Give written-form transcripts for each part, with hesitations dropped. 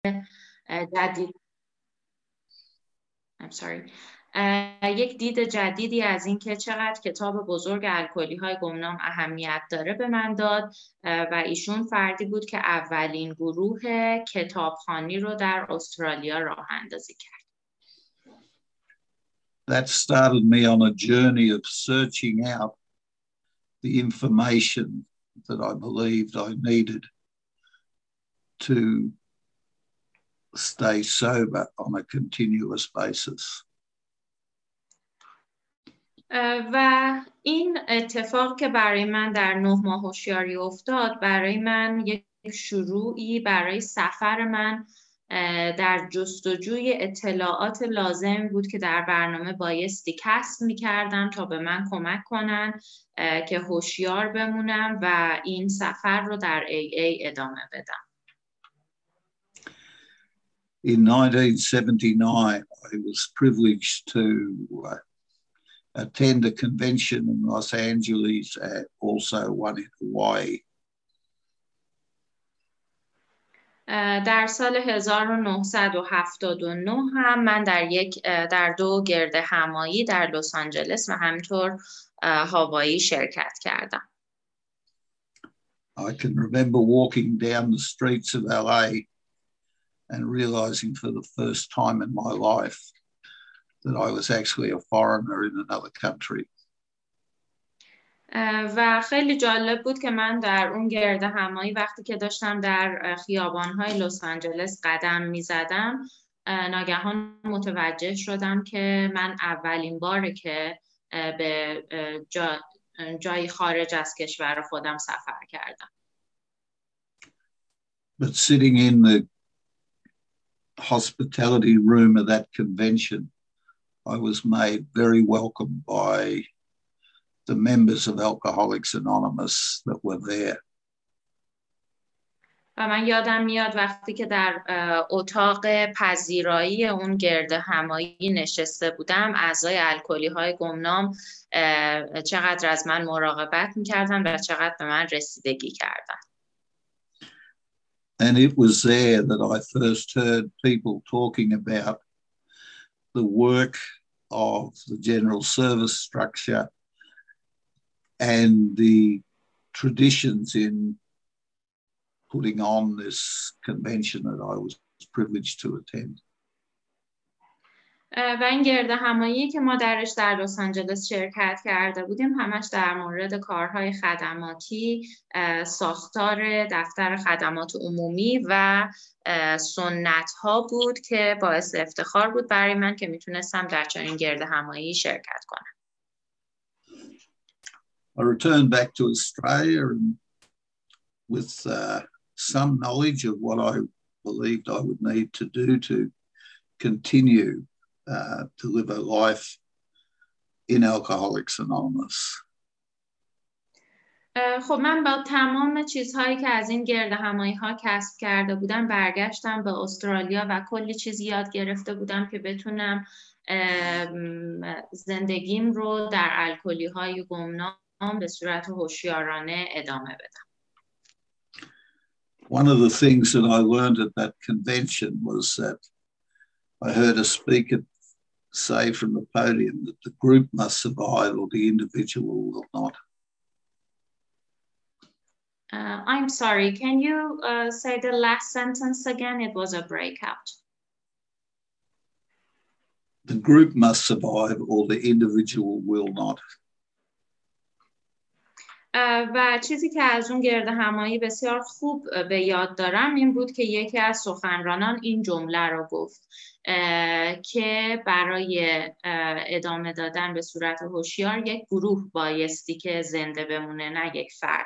جدید یک دید جدیدی از این که چقدر کتاب بزرگ الکلی های گمنام اهمیت داره به من داد و ایشون فردی بود که اولین گروه کتابخوانی رو در استرالیا راه اندازی کرد. That started me on a journey of searching out the information that I believed I needed to stay sober on a continuous basis. و این اتفاق که برای من در 9 ماه هوشیاری افتاد برای من یک شروعی برای سفر من در جستجوی اطلاعات لازم بود که در برنامه بایستی کسب می‌کردم تا به من کمک کنن که هوشیار بمونم و این سفر رو در AA ادامه بدم. In 1979, I was privileged to attend a convention in Los Angeles and also one in Hawaii. در سال 1979 هم من در 2 گرد همایی در لس آنجلس و همینطور هاوایی شرکت کردم. I can remember walking down the streets of LA and realizing for the first time in my life that I was actually a foreigner in another country. و خیلی جالب بود که من در اون گرد همایی وقتی که داشتم در خیابان‌های لس آنجلس قدم می‌زدم ناگهان متوجه شدم که من اولین باره که به جایی خارج از کشور خودم سفر کردم. But sitting in the hospitality room of that convention, I was made very welcome by the members of Alcoholics Anonymous that were there. و من یادم میاد وقتی که در اتاق پذیرایی اون گرد همایی نشسته بودم اعضای الکلی های گمنام چقدر از من مراقبت میکردن و چقدر به من رسیدگی کردن. And it was there that I first heard people talking about the work of the general service structure and the traditions in putting on this convention that I was privileged to attend. و این گرد همایی که ما درش در لس آنجلس شرکت کرده بودیم همش در مورد کارهای خدماتی، ساختار دفتر خدمات عمومی و سنت ها بود که باعث افتخار بود برای من که میتونستم در چنین گرد همایی شرکت کنم. I returned back to Australia and with some knowledge of what I believed I would need to do to continue to live a life in Alcoholics Anonymous. خب من با تمام چیزهایی که از این گرد همایی ها کسب کرده بودم برگشتم به استرالیا و کلی چیز یاد گرفته بودم که بتونم زندگیم رو در الکلی های گمنام به صورت هوشیارانه ادامه بدم. One of the things that I learned at that convention was that I heard a speaker say from the podium that the group must survive or the individual will not. I'm sorry, can you say the last sentence again? It was a breakout. The group must survive or the individual will not. و چیزی که از اون گرد همایی بسیار خوب به یاد دارم این بود که یکی از سخنرانان این جمله رو گفت که برای ادامه دادن به صورت هوشیار یک گروه بایستی که زنده بمونه نه یک فرد.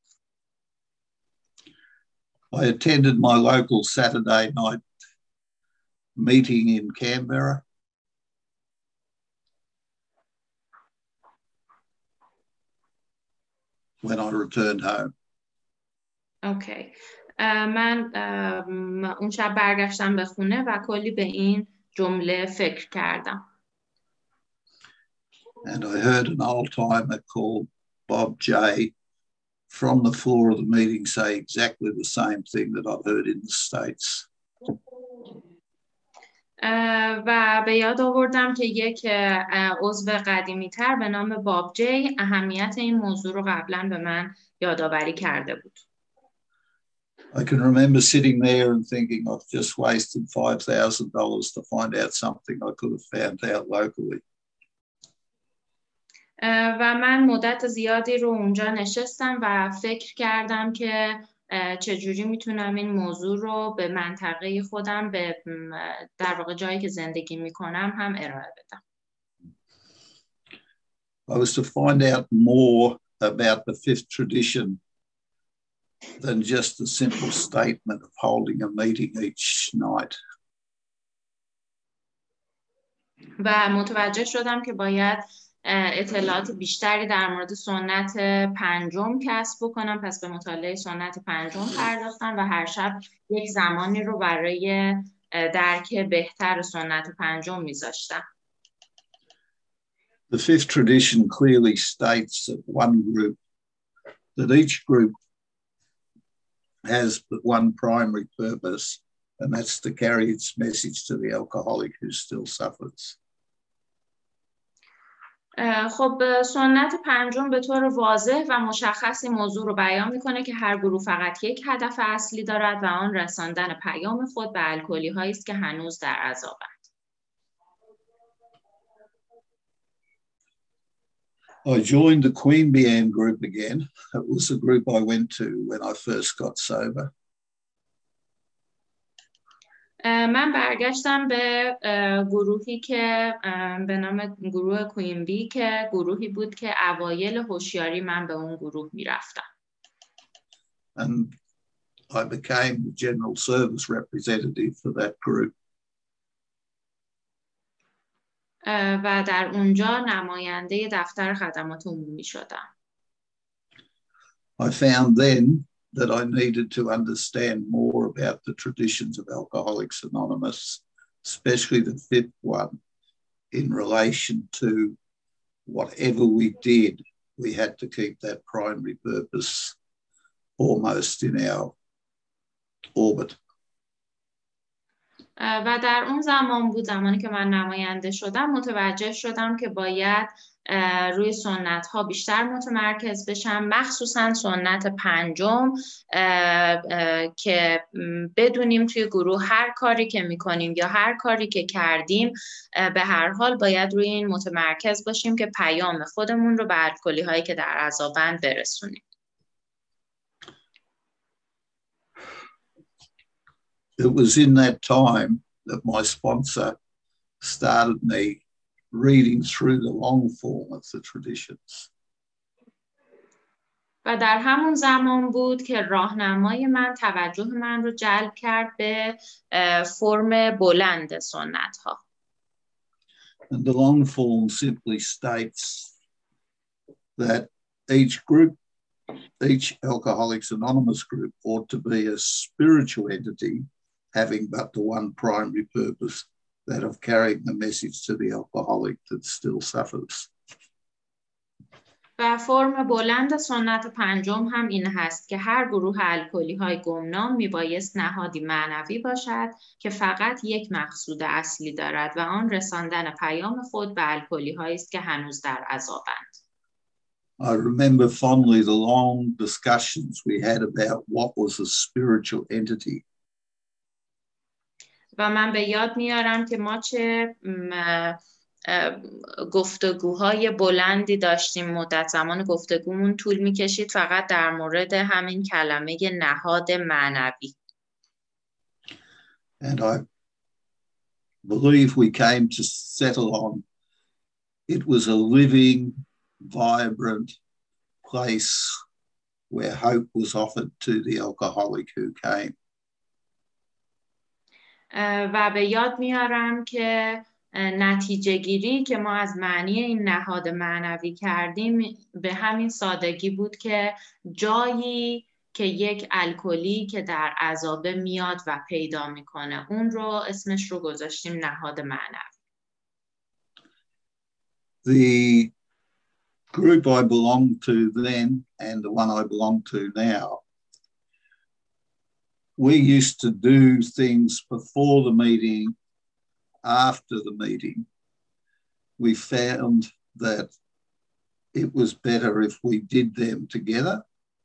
I attended my local Saturday night meeting in Canberra. When I returned home. Okay. من اون شب برگشتم به خونه و کلی به این جمله فکر کردم. And I heard an old timer called Bob J from the floor of the meeting say exactly the same thing that I've heard in the States. و به یاد آوردم که یک عضو قدیمی تر به نام باب جی اهمیت این موضوع رو قبلا به من یادآوری کرده بود. I can remember sitting there and thinking I've just wasted $5,000 to find out something I could have found out locally. و من مدت زیادی رو اونجا نشستم و فکر کردم که چجوری میتونم این موضوع رو به منطقه خودم به در واقع جایی که زندگی میکنم هم ارائه بدم. I was to find out more about the fifth tradition than just a simple statement of holding a meeting each night. و متوجه شدم که باید اطلاعات بیشتری در مورد سنت پنجم کسب بکنم. پس به مطالعه سنت پنجم پرداختم و هر شب یک زمانی رو برای درک بهتر سنت پنجم میذاشتم. The fifth tradition clearly states that each group has but one primary purpose, and that's to carry its message to the alcoholic who still suffers. خب سنت پنجم به طور واضح و مشخصی موضوع رو بیان میکنه که هر گروه فقط یک هدف اصلی دارد و آن رساندن پیام خود به الکلی هایی است که هنوز در عذابند. I joined the Queen Bian group again. It was a group I went to when I first got sober. من برگشتم به گروهی که به نام گروه کوین بی که گروهی بود که اوایل هوشیاری من به اون گروه میرفتم. And I became the general service representative for that group. و در اونجا نماینده دفتر خدمات عمومی شدم. I found then that I needed to understand more about the traditions of Alcoholics Anonymous, especially the fifth one, in relation to whatever we did, we had to keep that primary purpose almost in our orbit. و در اون زمان بود، زمانی که من نماینده شدم، متوجه شدم که باید روی سنت ها بیشتر متمرکز بشم، مخصوصا سنت پنجم که بدونیم توی گروه هر کاری که میکنیم یا هر کاری که کردیم به هر حال باید روی این متمرکز باشیم که پیام خودمون رو به الکلی هایی که در عذابند برسونیم. It was in that time that my sponsor started me reading through the long form of the traditions. و در همون زمان بود که راهنمای من توجه من رو جلب کرد به فرم بلند سنت ها. And the long form simply states that each Alcoholics Anonymous group ought to be a spiritual entity having but the one primary purpose, that of carrying the message to the alcoholic that still suffers. و فرم بلند سنت پنجم هم این هست که هر گروه الکلی های گمنام میبایست نهادی معنوی باشد که فقط یک مقصود اصلی دارد و آن رساندن پیام خود به الکلی هایی است که هنوز در عذابند. I remember fondly the long discussions we had about what was a spiritual entity. و من به یاد میارم که ما چه گفتگوهای بلندی داشتیم. مدت زمان گفتگومون طول میکشید فقط در مورد همین کلمه نهاد معنوی. And I believe we came to settle on it was a living, vibrant place where hope was offered to the alcoholic who came. و به یاد میارم که نتیجه گیری که ما از معنی این نهاد معنوی کردیم به همین سادگی بود که جایی که یک الکلی که در عذابه میاد و پیدا میکنه اون رو اسمش رو گذاشتیم نهاد معنوی. The group I belonged to then and the one I belong to now, we used to do things before the meeting after the meeting, we found that it was better if we did them together.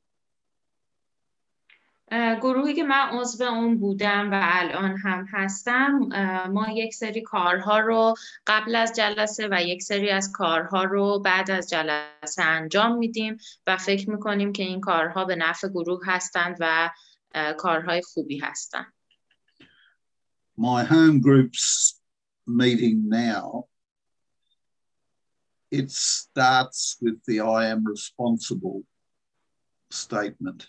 گروهی که من عضو اون بودم و الان هم هستم، ما یک سری کارها رو قبل از جلسه و یک سری از کارها رو بعد از جلسه انجام میدیم و فکر میکنیم که این کارها به نفع گروه هستند و کارهای خوبی هستند. My home group's meeting now, it starts with the I am responsible statement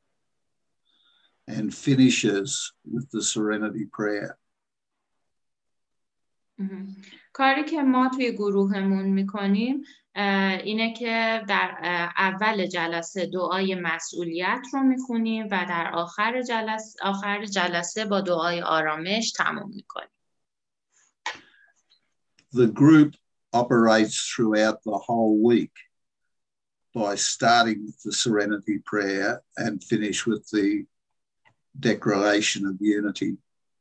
and finishes with the serenity prayer. کاری که ما توی گروهمون میکنیم اینه که در اول جلسه دعای مسئولیت رو میخونیم و در آخر جلسه با دعای آرامش تموم میکنیم. The group operates throughout the whole week by starting with the serenity prayer and finish with the declaration of unity.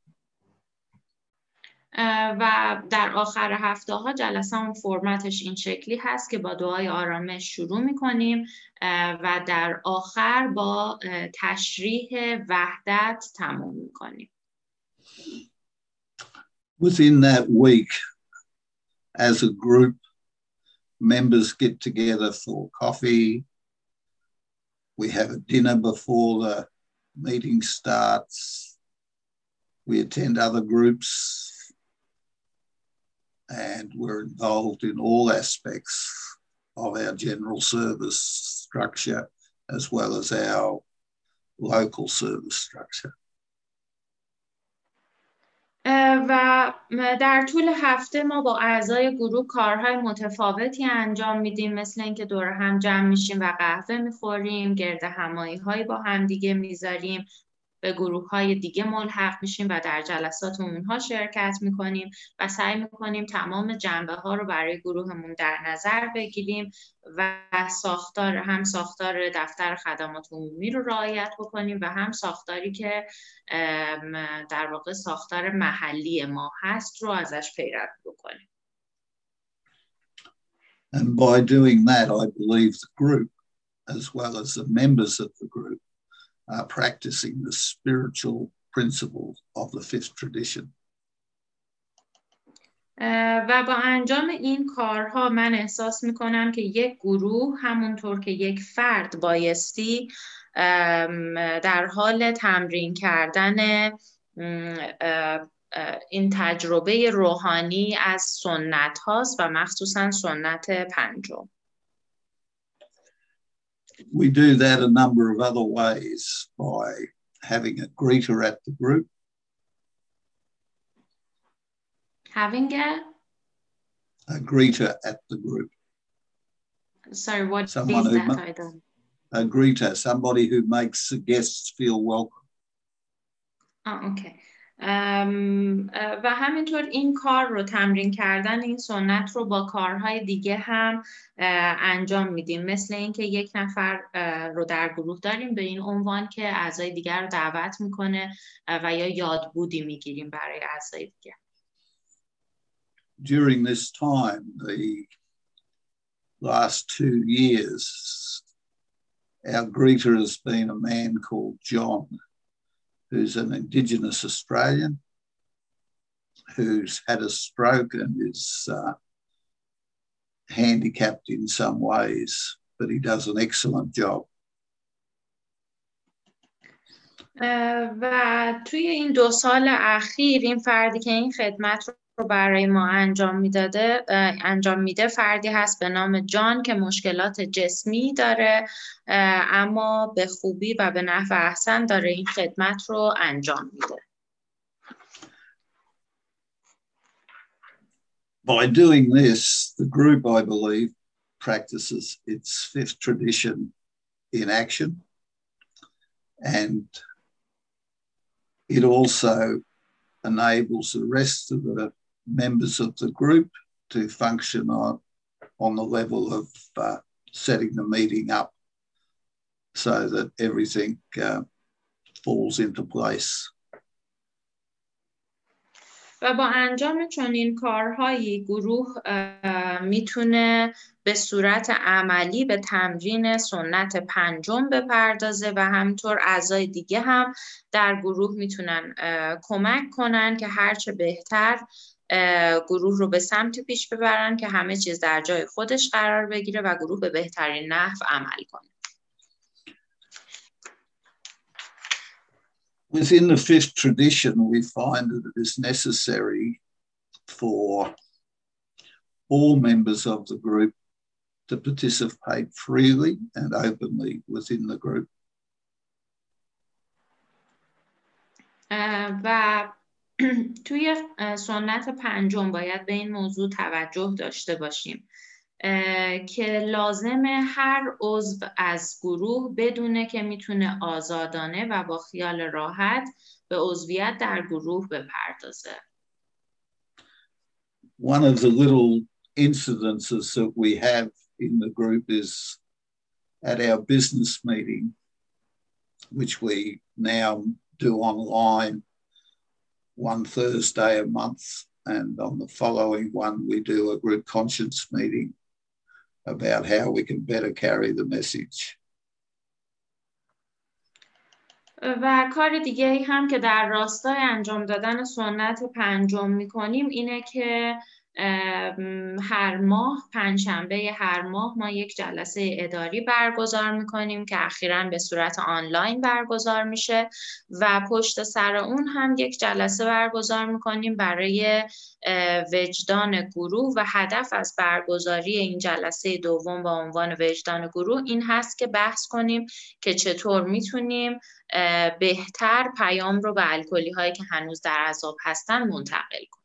و در آخر هفته ها جلسه هم فرمتش این شکلی هست که با دعای آرامش شروع میکنیم و در آخر با تشریح وحدت تموم میکنیم. Within that week, as a group, members get together for coffee. We have a dinner before the meeting starts. We attend other groups. And we're involved in all aspects of our general service structure as well as our local service structure. و در طول هفته ما با اعضای گروه کارهای متفاوتی انجام میدیم، مثل اینکه دور هم جمع میشیم و قهوه میخوریم، گرد همایی هایی با هم دیگه میذاریم، به گروه های دیگه ملحق میشیم و در جلسات اونها شرکت میکنیم و سعی میکنیم تمام جنبه ها رو برای گروهمون در نظر بگیریم و هم ساختار دفتر خدمات عمومی رو رعایت بکنیم و هم ساختاری که در واقع ساختار محلی ما هست رو ازش پیروی بکنیم. And by doing that, I believe the group, as well as the members of the group, are practicing the spiritual principles of the fifth tradition. و با انجام این کارها من احساس میکنم که یک گروه همونطور که یک فرد بایستی در حال تمرین کردن این تجربه روحانی از سنت هاست و مخصوصا سنت پنجم. We do that a number of other ways by having a greeter at the group. Having a greeter at the group. Sorry, what Someone is that? I don't. A greeter, somebody who makes the guests feel welcome. Okay. و همینطور این کار رو تمرین کردن این سنت رو با کارهای دیگه هم انجام میدیم، مثل اینکه یک نفر رو در گروه داریم به این عنوان که اعضای دیگر رو دعوت میکنه و یا یادبودی میگیریم برای اعضای دیگه. During this time, the last 2 years, our greeter has been a man called John, who's an Indigenous Australian who's had a stroke and is handicapped in some ways, but he does an excellent job. و توی این 2 سال اخیر این فردی که این خدمت رو برای ما انجام میده فردی هست به نام جان که مشکلات جسمی داره، اما به خوبی و به نحو احسن داره این خدمت رو انجام میده. By doing this, the group, I believe, practices its fifth tradition in action, and it also enables the rest of the members of the group to function on the level of setting the meeting up so that everything falls into place. و با انجام چنین کارهایی گروه میتونه به صورت عملی به تمرین سنت پنجم بپردازه و همینطور اعضای دیگه هم در گروه میتونن کمک کنن که هرچه بهتر گروه رو به سمت پیش ببرن که همه چیز در جای خودش قرار بگیره و گروه به بهترین نحو عمل کنه. Within the fifth tradition, we find that it is necessary for all members of the group to participate freely and openly within the group. و توی سنت پنجم باید به این موضوع توجه داشته باشیم که لازمه هر عضو از گروه بدونه که میتونه آزادانه و با خیال راحت به عضویت در گروه بپردازه. One of the little incidences that we have in the group is at our business meeting, which we now do online one Thursday a month, and on the following one we do a group conscience meeting about how we can better carry the message. و کار دیگه هم که در راستای انجام دادن سنت پنجم میکنیم اینه که هر ماه پنجشنبه هر ماه ما یک جلسه اداری برگزار میکنیم که اخیراً به صورت آنلاین برگزار میشه و پشت سر اون هم یک جلسه برگزار میکنیم برای وجدان گروه و هدف از برگزاری این جلسه دوم با عنوان وجدان گروه این هست که بحث کنیم که چطور میتونیم بهتر پیام رو به الکلی هایی که هنوز در عذاب هستن منتقل کنیم.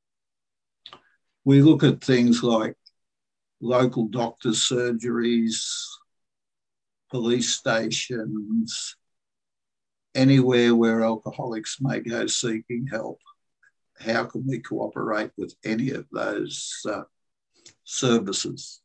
We look at things like local doctors' surgeries, police stations, anywhere where alcoholics may go seeking help. How can we cooperate with any of those services?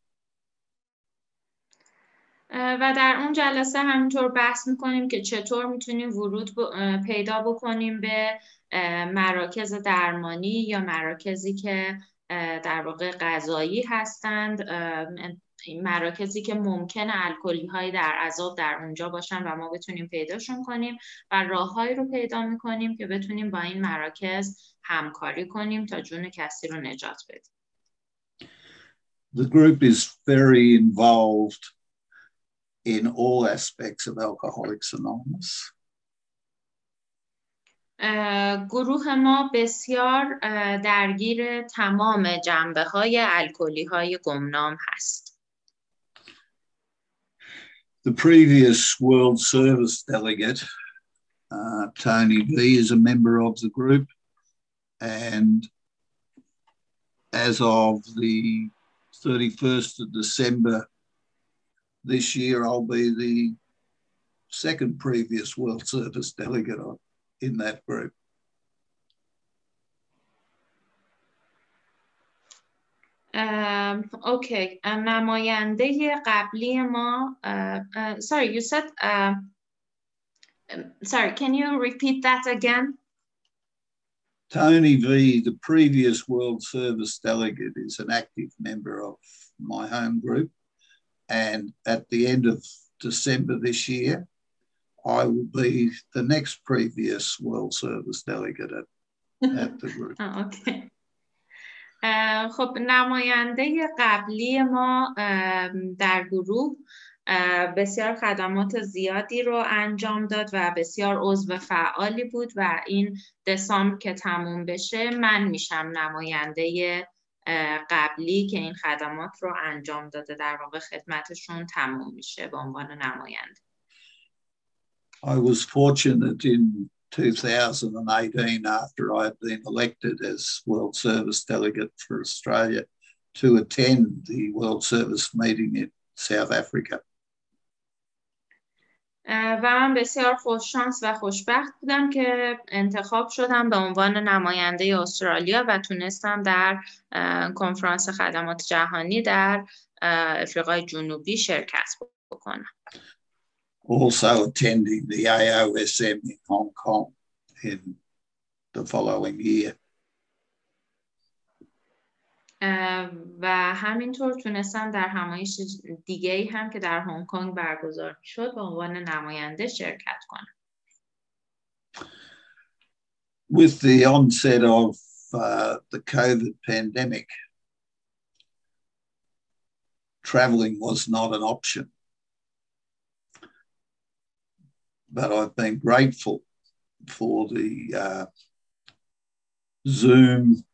و در اون جلسه همینطور بحث میکنیم که چطور میتونیم ورود پیدا بکنیم به مراکز درمانی یا مراکزی که در واقع غذایی هستند، مراکزی که ممکنه الکلی هایی در عذاب در اونجا باشن و ما بتونیم پیداشون کنیم و راههایی رو پیدا میکنیم که بتونیم با این مراکز همکاری کنیم تا جون کسی رو نجات بدیم. The group is very involved in all aspects of Alcoholics Anonymous. گروه ما بسیار درگیر تمام جنبه‌های الکلی‌های گمنام هست. The previous World Service delegate, Tony V, is a member of the group, and as of the 31st of December this year, I'll be the second previous World Service delegate in that group. Okay. نماینده قبلی ما sorry, you said sorry, can you repeat that again? Tony V, the previous World Service delegate, is an active member of my home group, and at the end of December this year, I will be the next previous World Service delegate at the group. Okay. خب نماینده قبلی ما در گروه بسیار خدمات زیادی رو انجام داد و بسیار عضو فعالی بود و این دسامبر که تموم بشه من میشم نماینده قبلی که این خدمات رو انجام داده، در واقع خدمتشون تموم میشه به عنوان نماینده. I was fortunate in 2018, after I had been elected as World Service Delegate for Australia, to attend the World Service meeting in South Africa. و من بسیار خوششانس و خوشبخت بودم که انتخاب شدم به عنوان نماینده استرالیا و تونستم در کنفرانس خدمات جهانی در افریقای جنوبی شرکت بکنم. Also attending the AOSM in Hong Kong in the following year. و همینطور تونستم در همایش دیگه‌ای هم که در هنگ کنگ برگزار شد به عنوان نماینده شرکت کنم. With the onset of the COVID pandemic, traveling was not an option. But I've been grateful for the Zoom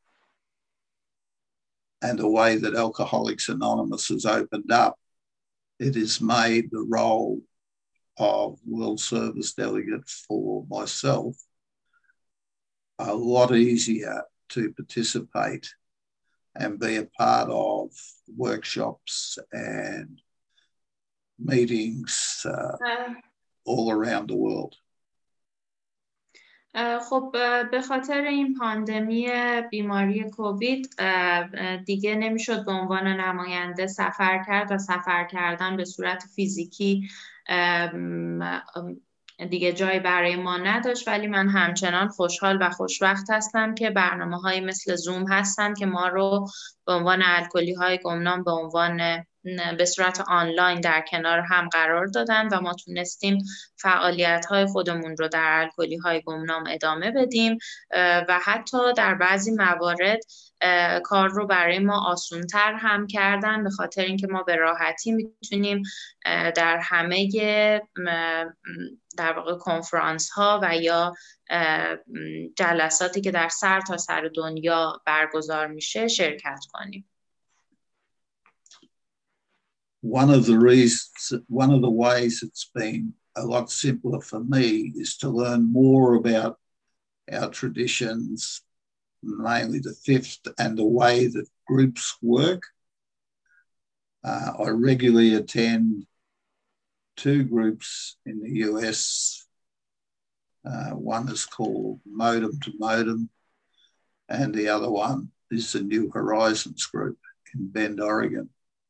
and the way that Alcoholics Anonymous has opened up. It has made the role of World Service Delegate for myself a lot easier to participate and be a part of workshops and meetings all around the world. خب به خاطر این پاندمی بیماری کووید دیگه نمیشد به عنوان نماینده سفر کرد و سفر کردن به صورت فیزیکی دیگه جایی برای ما نداشت، ولی من همچنان خوشحال و خوشوقت هستم که برنامه‌های مثل زوم هستن که ما رو به عنوان الکلی‌های گمنام به صورت آنلاین در کنار هم قرار دادن و ما تونستیم فعالیت‌های خودمون رو در الکلی‌های گمنام ادامه بدیم و حتی در بعضی موارد کار رو برای ما آسان‌تر هم کردن، به خاطر اینکه ما به راحتی میتونیم در همه در واقع کنفرانس ها و یا جلساتی که در سرتاسر دنیا برگزار میشه شرکت کنیم. One of the ways it's been a lot simpler for me is to learn more about our traditions, mainly the fifth, and the way that groups work. I regularly attend 2 groups in the US. One is called Modem to Modem, and the other one is the New Horizons group in Bend, Oregon.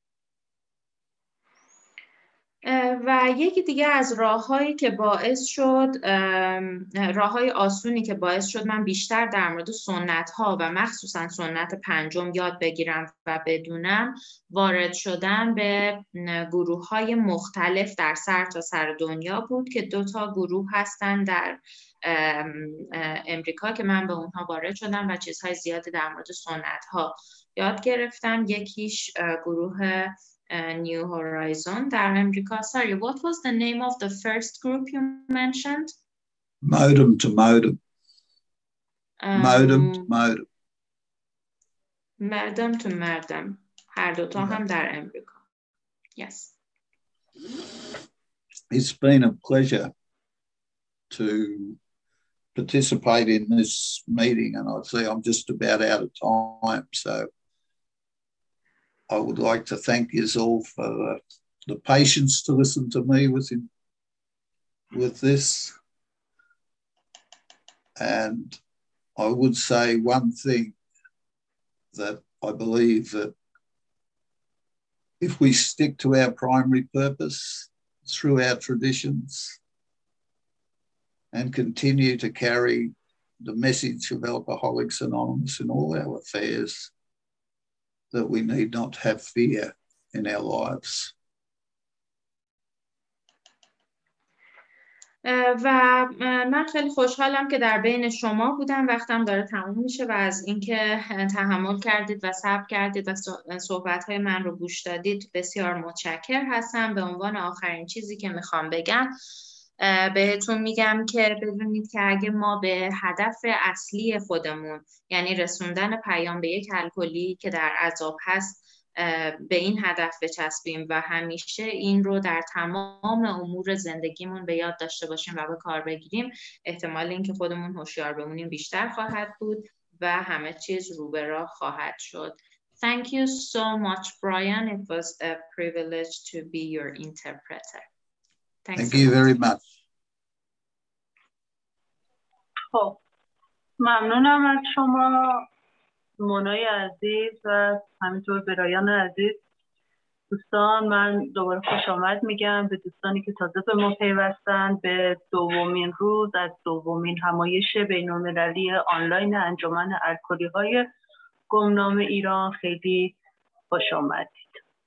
و یکی دیگه از راه‌هایی که باعث شد راه‌های آسونی که باعث شد من بیشتر در مورد سنت‌ها و مخصوصا سنت پنجم یاد بگیرم و بدونم وارد شدن به گروه‌های مختلف در سرتاسر دنیا بود که 2 تا گروه هستن در امریکا که من به اونها وارد شدم و چیزهای زیادی در مورد سنت‌ها یاد گرفتم. یکیش گروه New Horizon در امریکا. Sorry, what was the name of the first group you mentioned? Modem to Modem. Modem to Modem. Modem to Modem. هر دوتا هم در امریکا. Yes. It's been a pleasure to participate in this meeting, and I see I'm just about out of time, so I would like to thank you all for the patience to listen to me with this. And I would say one thing, that I believe that if we stick to our primary purpose through our traditions and continue to carry the message of Alcoholics Anonymous in all our affairs, that we need not have fear in our lives. و من خیلی خوشحالم که در بین شما بودم. وقتم داره تموم میشه و از اینکه تحمل کردید و صبر کردید و صحبت‌های من رو گوش دادید بسیار متشکر هستم. به عنوان آخرین چیزی که میخوام بگم بهتون میگم که بدونید که اگه ما به هدف اصلی خودمون، یعنی رسوندن پیام به یک الکلی که در عذاب هست، به این هدف بچسبیم و همیشه این رو در تمام امور زندگیمون به یاد داشته باشیم و به کار بگیریم، احتمال اینکه خودمون هوشیار بمونیم بیشتر خواهد بود و همه چیز رو به راه خواهد شد. Thank you so much, Brian. It was a privilege to be your interpreter. Thank you very much. خب ممنونم از شما مونای عزیز و همینطور برایان عزیز. دوستان من دوباره خوش آمد میگم به دوستانی که تازه به ما پیوستن به دومین روز از دومین همایش بین‌المللی آنلاین انجمن الکلی‌های گمنام ایران خیلی خوش آمدید.